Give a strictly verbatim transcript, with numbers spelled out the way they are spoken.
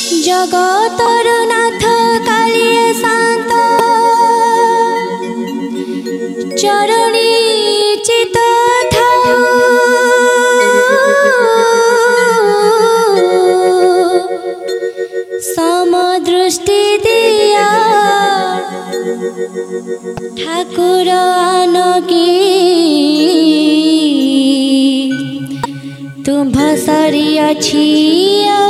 जगतर नाथ कालिए शांत चरणी चित थाऊ समदृष्टि दिया ठाकुर आनकी तुम्भ सरी अछि